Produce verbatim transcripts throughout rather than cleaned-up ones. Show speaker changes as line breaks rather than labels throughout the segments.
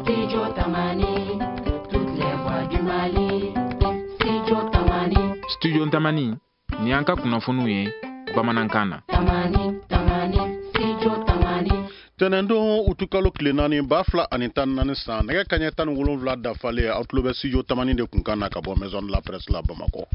Studio Tamani, toutes les voix du Mali. Studio Tamani.
Studio Tamani, ni anka kunafunu ye, Bamanankana.
Tamani, Tamani, Studio Tamani.
Tenendo utukalo klenani bafla anitan nani san nega kanya tan wolonvla dafale outlobe Studio Tamani de kunkana ka bo maison de la presse la Bamako.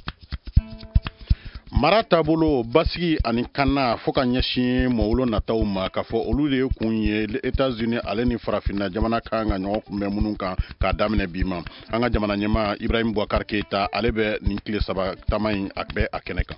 Mara tabolo basigi ani kana foka nyashi mawulo nataw ma ka fo olu de kunye les États-Unis ale ni farafina jamana kanga nyo kumbe mununka ka damine bima anga jamana nyema Ibrahim Boubacar Keita ale be ni kile saba tamay akbe akeneka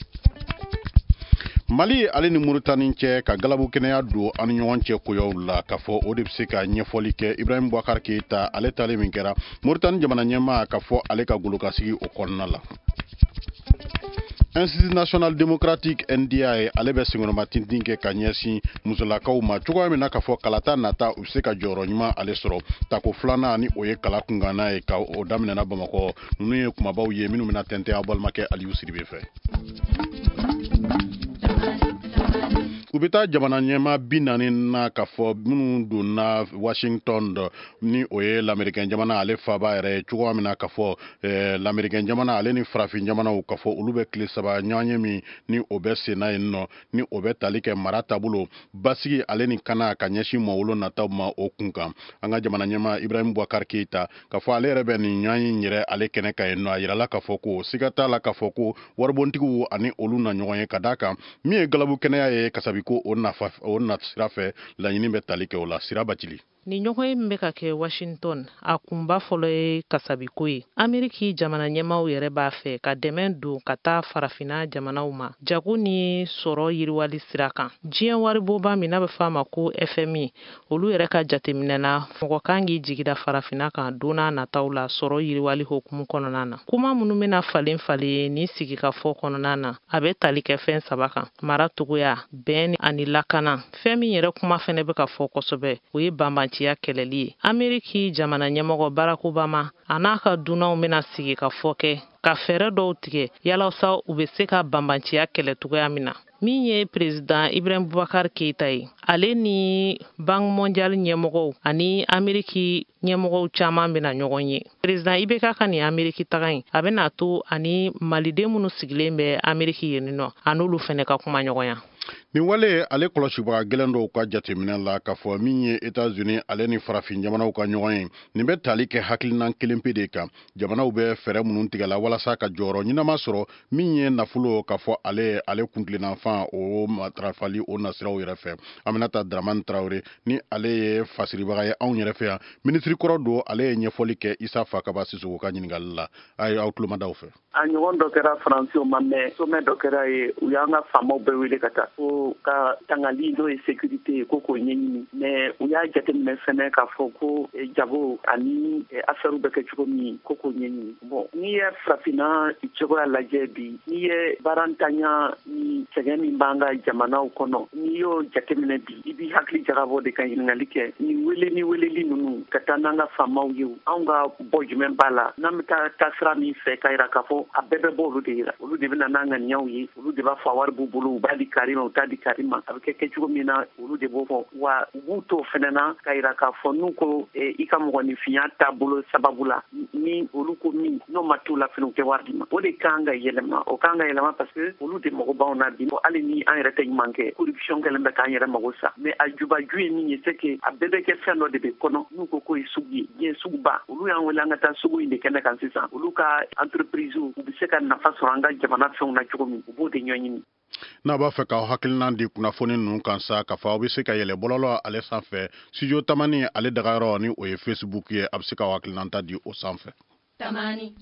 Mali ale ni Mauritanie cɛ ka galabu kɛnɛya do ani ɲɔgɔn cɛ koyaw la ka fɔ o de bɛ se ka ɲɛfɔli kɛ Ibrahim Boubacar Keita ale tale min kɛra Mauritanie jamana ɲɛmaa ka fɔ ale ka golokasigi o kɔnɔna la Institut National Démocratique N D I ale bɛ singɔnɔma tintin kɛ ka ɲɛsin musolakaw ma cogoya min na ka fɔ kalata nata u bɛ se ka jɔyɔrɔ ɲuman ale sɔrɔ tako filanan ni o ye kala kunganna ye ka o daminɛna Bamakɔ ninnu ye kumabaw ye minnu bɛna tɛntɛn a balimakɛ Aliyu Sidibe fɛ u bɛ taa jamana ɲɛma bi naani na ka fɔ minnu donna Washington ni o ye lamɛrikɛn jamana ale faba yɛrɛ ye cogoya min na ka fɔ lamɛrikɛn jamana ale ni farafin jamanaw ka fɔ olu bɛ tile saba ɲɔgɔn min ni o bɛ senna yen nɔ ni o bɛ tali kɛ mara taabolo basigi ale ni kana ka ɲɛsin mawolo nataw ma o kun kan an ka jamana ɲɛma Ibrahim Boubacar Keita ka fɔ ale yɛrɛ bɛ nin ɲɔgɔn yɛrɛ ale kɛnɛ ka yen nɔ a yirala ka fɔ ko siga t'a la ka fɔ ko waribontigiw ani olu na ɲɔgɔn ye ka d'a kan min ye galabu kɛnɛya ye kasabi ko o nafa o na sira fɛ laɲini bɛ tali kɛ o la sira bacili
ni ɲɔgɔn ye min bɛ ka kɛ Washington a kunba fɔlɔ ye kasabiko ye Ameriki jamana ɲɛmaw yɛrɛ b'a fɛ ka dɛmɛ don ka taa farafina jamanaw ma jago ni sɔrɔ yiriwali sira kan diɲɛ wariboba min n'a bɛ f'a ma ko F M I olu yɛrɛ ka jateminɛ na mɔgɔ kan k'i jigida farafina kan donna nataw la sɔrɔ yiriwali hukumu kɔnɔna na kuma minnu bɛna falen falen ni sigikafɔ kɔnɔna na a bɛ tali kɛ fɛn saba kan mara togoya bɛn ani lakana fɛn min yɛrɛ kuma fɛnɛ bɛ ka fɔ kosɛbɛ o ye banban ciya kɛlɛli ye Ameriki jamana ɲɛmɔgɔ Barack Obama a n'a ka dunanw bɛna sigi ka fɔ kɛ ka fɛɛrɛ dɔw tigɛ yalasa u bɛ se ka banbanciya kɛlɛ cogoya min na min ye président Ibrahim Boubacar Keita ye ale ni Banque mondiale ɲɛmɔgɔw ani Ameriki ɲɛmɔgɔw caman bɛna ɲɔgɔn ye président I B K ka nin Ameriki taga in a bɛna to ani maliden minnu sigilen bɛ Ameriki yen nɔ a n'olu fɛnɛ ka kuma ɲɔgɔnya
nin wale ale kɔlɔsibaga gɛlɛn dɔw ka jateminɛ la ka fɔ min ye États-Unis ale ni farafin jamanaw ka ɲɔgɔn ye nin bɛ tali kɛ hakilinan kelen pe de kan jamanaw bɛ fɛɛrɛ minnu tigɛ la walasa ka jɔyɔrɔ ɲɛnama sɔrɔ min ye nafolo ka fɔ ale ale kuntilennafan o matarafali o nasiraw yɛrɛ fɛ Aminata Dramane Traoré ni ale ye fasiribaga ye anw yɛrɛ fɛ yan ministre kɔrɔ don ale ye ɲɛfɔli kɛ Isa Fakaba Sisoko ka ɲininkali la a ye aw tulomadaw fɛ
a ɲɔgɔn dɔ kɛra Faransiw ma mɛ sommet dɔ kɛra ye u y'an ka faamaw bɛɛ wele ka taa ko ka tangali n'o ye sécurité ye ko k'o ɲɛɲini mɛ u y'a jateminɛ fɛnɛ k'a fɔ ko jago ani affaire bɛ kɛ cogo min ko k'o ɲɛɲini bon n'i ye farafina cogoya lajɛ bi n'i ye barantanya ni sɛgɛn min b'an ka jamanaw kɔnɔ n'i y'o jateminɛ bi i b'i hakili jagabɔ de ka ɲininkali kɛ ni wele ni weleli ninnu ka taa n'an ka faamaw ye anw ka bɔ jumɛn b'a la n'an bɛ taa taasira min fɛ ka yira k'a fɔ a bɛɛ bɛ bɔ olu de yira olu de bɛna n'an ŋaniyaw ye olu de b'a fɔ wari b'u bolo u b'a di karima u t'a di karima a bɛ kɛ kɛcogo min na olu de b'o fɔ wa u b'u to fɛnɛ na ka yira k'a fɔ n'u ko i ka mɔgɔninfinya taabolo sababu la ni olu ko min n'o ma t'u la fɛnɛ u tɛ wari di ma o de kan ka yɛlɛma o kan ka yɛlɛma parce que olu de mago b'anw na bi hali ni an yɛrɛ tɛ ɲuman kɛ corruption kɛlen bɛ k'an yɛrɛ mago sa mais a jubaju ye min ye c'est que a bɛɛ bɛ kɛ fɛn dɔ de bɛ kɔnɔ n'u ko k'o ye sugu ye diɲɛ suguba olu y'an wele an ka taa sugu in de kɛnɛ kan sisan olu ka entreprise u bɛ se ka nafa sɔrɔ an ka jamana fɛnw na cogo min u b'o de ɲɛɲini
n'a b'a fɛ k'aw hakilina di kunnafoni ninnu kan sa ka fɔ aw bɛ se ka yɛlɛ bɔlɔlɔ ale sanfɛ Studio Tamani ale dagayɔrɔ ni o ye Facebook ye a bɛ se k'aw hakilinata di o sanfɛ
Tamani.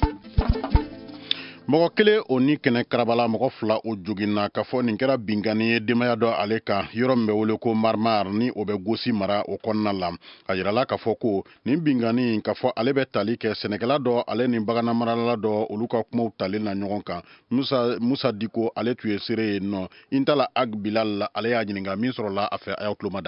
mɔgɔ kelen o ni kɛnɛ karabala mɔgɔ fila o joginna ka fɔ nin kɛra bingani ye denbaya dɔ ale kan yɔrɔ min bɛ wele ko Marmar ni o bɛ gosi mara o kɔnɔna la a yirala ka fɔ ko nin bingani ka fɔ ale bɛ tali kɛ sɛnɛkɛla dɔ ale ni baganamarala dɔ olu ka kumaw talen na ɲɔgɔn kan Musa Musa Diko ale tun ye seere yen nɔ Intala Ag Bilal ale y'a ɲininka min sɔrɔla a fɛ a y'aw tulomada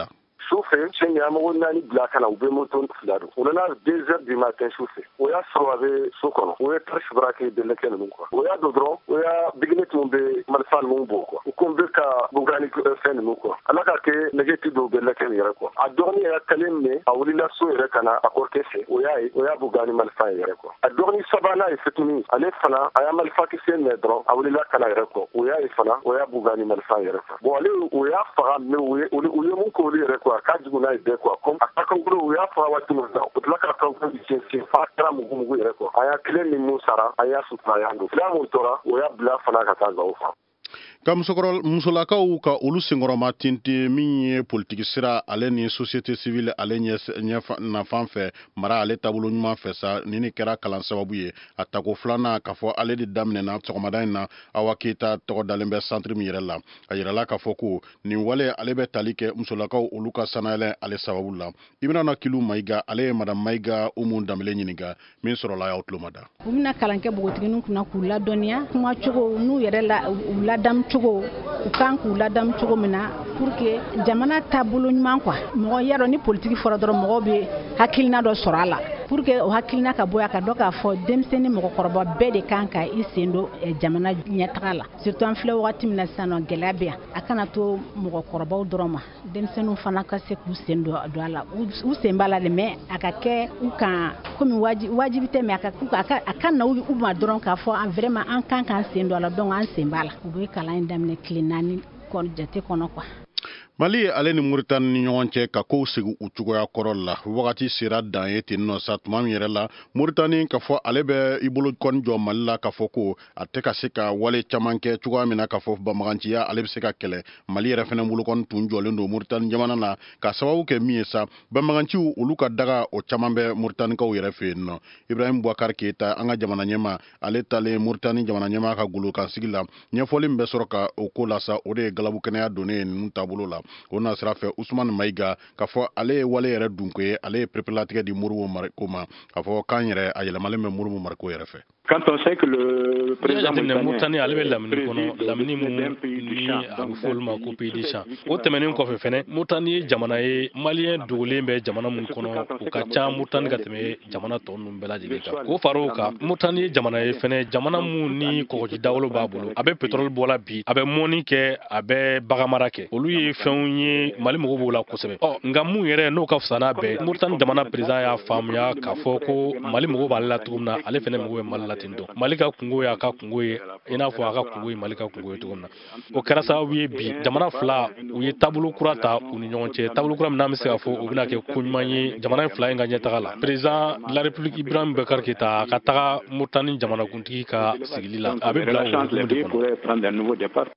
Chauffé, chez Niamo, Nani Blakana, ou Bemoton Flado. On a deux heures du matin chauffé. On a sauvé Sokono. On a très braqué de l'école. On a Dodron, on a Bignet Mumbe, Malfan Mumbo. On combat qu'à Bougani Fen Moko. Alors que négatif de l'école. A dormi à Kalemne, à Olila Soerekana, à Korkese. On a Bougani Malfan. A dormi Sabana et Fetuni, à l'Efana, à Malfa qui s'est Nedron, à Olila Kanareko. On a Efana, on a Bougani Malfan. Bon, allez, on a Farah, mais on a mon collègue. Kajuna ide kwa kom akakangulu ya fa watu na utlaka kangulu jinsi fa kala mugumu yere ko aya kile ni musara aya sutra yandu la motora oya bla fana kataza ofa
kam sokoro musolakaw ka olu sengoroma tinti min ye politique sira ale ni société civile ale ɲɛ na fan fɛ mara ale taabolo ɲuman fɛ sa ni ni kɛra kalan sababu ye a tako filanan k'a fɔ ale de daminɛna sɔgɔmada in na Awa Keyita tɔgɔ dalen bɛ centre min yɛrɛ la a yirala k'a fɔ ko nin wale ale bɛ tali kɛ musolakaw olu ka sanayɛlɛ ale sababu la i bɛna na kilu Mayiga ale ye madame Mayiga Umu Danbele ɲininka min sɔrɔla y'aw tulo ma da
u bɛna kalan kɛ bogotiginiw kunna k'u ladɔnniya kuma cogo n'u yɛrɛ la u ladam cogo u kan k'u ladam cogo min na pour que jamana taabolo ɲuman quoi mɔgɔ y'a dɔn ni politique fɔra dɔrɔn mɔgɔw bɛ hakilina dɔ sɔrɔ a la pour que o hakilina ka bɔ a ka dɔ k'a fɔ denmisɛnnin mɔgɔkɔrɔba bɛɛ de kan ka i sen don jamana ɲɛtaga la surtout an filɛ wagati min na sisan nɔ gɛlɛya bɛ yan a kana to mɔgɔkɔrɔbaw dɔrɔn ma denmisɛnninw fana ka se k'u sen don a la u sen b'a la de mais a ka kɛ u kan komi wajibi tɛ mais a ka na u ma dɔrɔn k'a fɔ vraiment an kan k'an sen don a la donc an sen b'a la u bɛ kalan in daminɛ tile naani jate kɔnɔ quoi.
Mali ale ni Mauritanie ni ɲɔgɔn cɛ ka kow segi u cogoya kɔrɔ la wagati sera dan ye ten nɔ sa tuma min yɛrɛ la Mauritanie ka fɔ ale bɛ i bolo kɔni jɔ Mali la ka fɔ ko a tɛ ka se ka wale caman kɛ cogoya min na ka fɔ banbaganciya ale bɛ se ka kɛlɛ Mali yɛrɛ fɛnɛ bolo kɔni tun jɔlen don Mauritanie jamana na ka sababu kɛ min ye sa banbaganciw olu ka daga o caman bɛ Mauritaniekaw yɛrɛ fɛ yen nɔ Ibrahim Boubacar Keita an ka jamana ɲɛma ale talen Mauritanie jamana ɲɛma ka golo kan sigi la ɲɛfɔli min bɛ sɔrɔ ka o ko la sa o de ye galabu kɛnɛya donnen ye ninnu taabolo la o na sira fɛ Usman Mayiga k'a fɔ ale ye wale yɛrɛ dunko ye ale ye perepelatigɛ di Moribo Mariko ma k'a fɔ k'an yɛrɛ a yɛlɛmalen bɛ Moribo Mariko yɛrɛ fɛ.
Quand on sait que le président Mauritanie ale bɛ lamini kɔnɔ lamini mun ni a bɛ fɔ olu ma ko pays des champs o tɛmɛnen kɔfɛ fɛnɛ Mauritanie ye jamana ye maliyɛn dogolen bɛ jamana mun kɔnɔ o ka ca Mauritanie ka tɛmɛ jamana tɔ ninnu bɛɛ lajɛlen kan k'o fara o kan Mauritanie ye jamana ye fɛnɛ jamana mun ni kɔgɔji dawolo b'a bolo a bɛ pétrole bɔla bi a bɛ mɔni kɛ a bɛ baganmara kɛ olu ye fɛnw ye Mali mɔgɔw b'o la kosɛbɛ ɔ nka mun yɛrɛ n'o ka fisa n'a bɛɛ Mauritanie jamana président y'a faamuya k'a fɔ ko Mali mɔgɔw b'ale la cogo min na ale fɛnɛ mɔgɔw ye Mali la ten dɔn Mali ka kungo y'a ka kungo ye i n'a fɔ a ka kungo ye Mali ka kungo ye cogo min na o kɛra sababu ye bi jamana fila u ye taabolo kura ta u ni ɲɔgɔn cɛ taabolo kura min n'an bɛ se k'a fɔ u bɛna kɛ ko ɲuman ye jamana in fila in ka ɲɛtaga la président de la République Ibrahim Boubacar Keita a ka taga Mauritanie jamanakuntigi ka sigili la a bɛ bila o hukumu de kɔnɔ.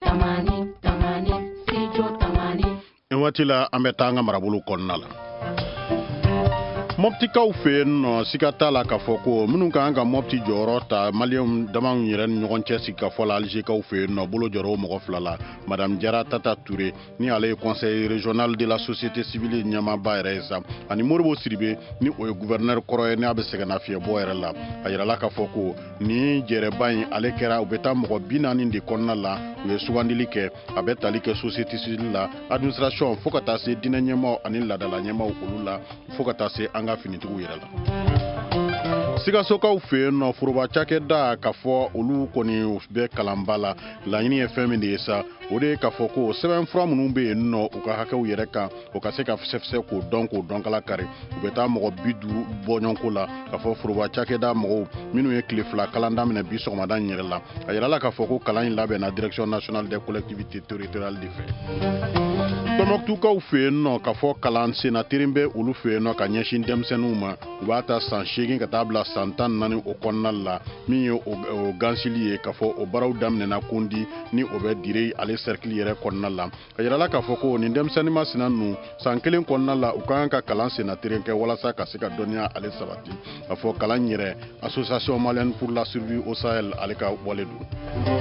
Nin waati la an bɛ taa an ka marabolo kɔnɔna la Moptikaw fɛ yen nɔ siga t'a la k'a fɔ ko minnu kan ka Mopti jɔyɔrɔ ta maliyɛnw damaw yɛrɛ ni ɲɔgɔn cɛ sigi ka fɔ la Algérikaw fɛ yen nɔ bolo jɔrɔ o mɔgɔ fila la Madame Diarra Tata Touré ni ale ye conseil régional de la société civile ɲɛmaaba yɛrɛ ye sa ani Moribo Sidibe ni o ye gouverneur kɔrɔ ye ni a bɛ sɛgɛnna fiɲɛbɔ yɛrɛ la a yirala k'a fɔ ko ni jɛrɛba in ale kɛra u bɛ taa mɔgɔ bi naani de kɔnɔna la u ye sugandili kɛ a bɛ tali kɛ société civile la administration fo ka taa se diinɛ ɲɛmaaw ani laadala ɲɛmaaw olu la fo ka taa se an ka finitigiw yɛrɛ la Sigasokaw fɛ yen nɔ foroba cakɛda k'a fɔ olu kɔni bɛ kalanba la laɲini ye fɛn min de ye sa o de ye k'a fɔ ko sɛbɛnfura minnu bɛ yen nɔ u ka hakɛw yɛrɛ kan o ka se ka fisɛfisɛ k'o dɔn k'o dɔn kala kari u bɛ taa mɔgɔ bi duuru bɔɲɔgɔnko la k'a fɔ foroba cakɛda mɔgɔw minnu ye tile fila kalan daminɛ bi sɔgɔmada in yɛrɛ la a yirala k'a fɔ ko kalan in labɛnna direction nationale des collectivités territoriales de fɛ Tɔnbɔkutukaw fɛ yen nɔ k'a fɔ kalan senna teren bɛ olu fɛ yen nɔ ka ɲɛsin denmisɛnninw ma u b'a ta san seegin ka taa bila san tan naani o kɔnɔna la min ye o gansili ye k'a fɔ o baaraw daminɛna Kondi ni o bɛ dire ale cercle yɛrɛ kɔnɔna la a yirala k'a fɔ ko nin denmisɛnnin masina ninnu san kelen kɔnɔna la u ka kan ka kalan senna teren kɛ walasa ka se ka dɔnniya ale sabati a fɔ kalan yɛrɛ association malienne pour la survie au Sahel ale ka wale don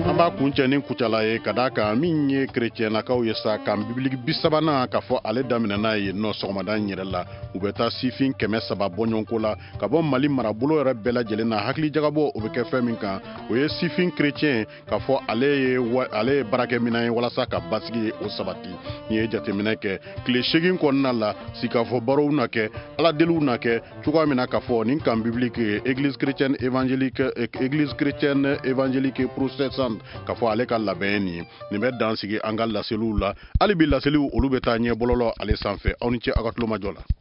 an b'a kuncɛ ni kucala ye ka da kan min ye kerecɛnnakaw ye sa kan bibiliki bi sabanan k'a fɔ ale daminɛna ye nɔ sɔgɔmada yɛrɛ la u bɛ taa sifin kɛmɛ saba bɔɲɔgɔnko la ka bɔ mali marabolo yɛrɛ bɛɛ lajɛlen na hakili jagabɔ o bɛ kɛ fɛn min kan o ye sifin kerecɛn k'a fɔ ale ye ale ye baarakɛminɛn ye walasa ka basigi ye o sabati ni ye jateminɛ kɛ tile segin kɔnɔna la sikafɔ barow na kɛ aladeliw na kɛ cogoya min na k'a fɔ nin kan bibiliki ye église chrétienne évangélique église chrétienne évangélique protestante k'a fɔ ale ka labɛn nin ye nin bɛ dan sigi an ka laseliw la hali bi laseliw olu bɛ taa ɲɛ bɔlɔlɔ ale sanfɛ aw ni ce aw ka tulomajɔ la